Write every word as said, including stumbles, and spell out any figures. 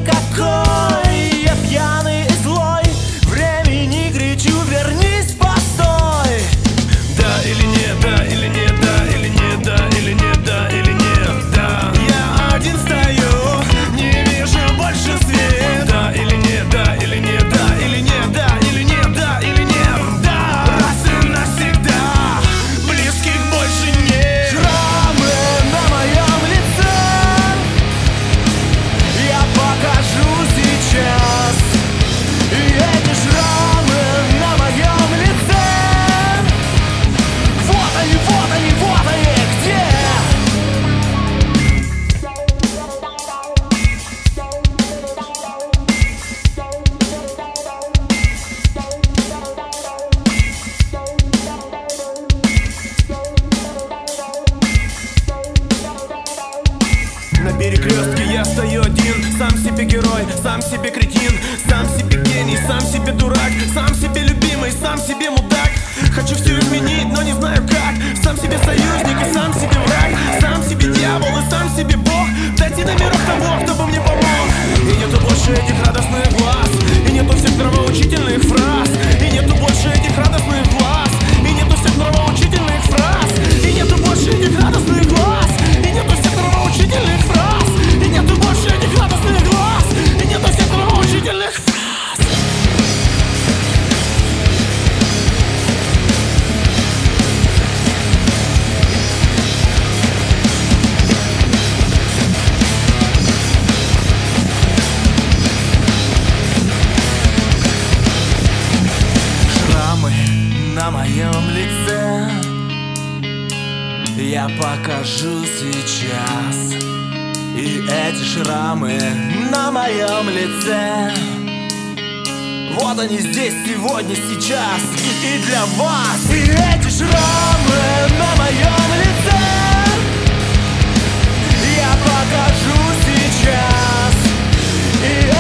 никакой. Я пьяный и злой, времени кричу, вернись, постой. Да или нет, да или нет, да или нет, да или нет, да или нет, да. Я один стою, не вижу больше свет. Да или нет, да или нет, да или нет, да или нет, да или нет, да. Раз и навсегда близких больше нет. Шрамы на моем лице я покажу сейчас. И эти шрамы на моем лице, вот они, вот они, вот они, где? На перекрестке я стою один, сам себе герой, сам себе кретин, сам себе гений, сам себе дурак, сам себе любимый, сам себе мудак. Хочу все изменить, но не знаю как. Сам себе союзник и сам себе враг, сам себе дьявол и сам себе бог. Дайте номерок того, кто бы мне помог. И нету больше этих радостных глаз, и нету всех нравоучительных фраз, и нету больше этих радостных глаз, и нету всех нравоучительных фраз, и нету больше этих радостных глаз, и нету всех нравоучительных фраз, и нету больше этих радостных глаз, и нету всех нравоучительных фраз. На моем лице я покажу сейчас. И эти шрамы на моем лице, вот они здесь, сегодня, сейчас. И для вас. И эти шрамы на моем лице я покажу сейчас. И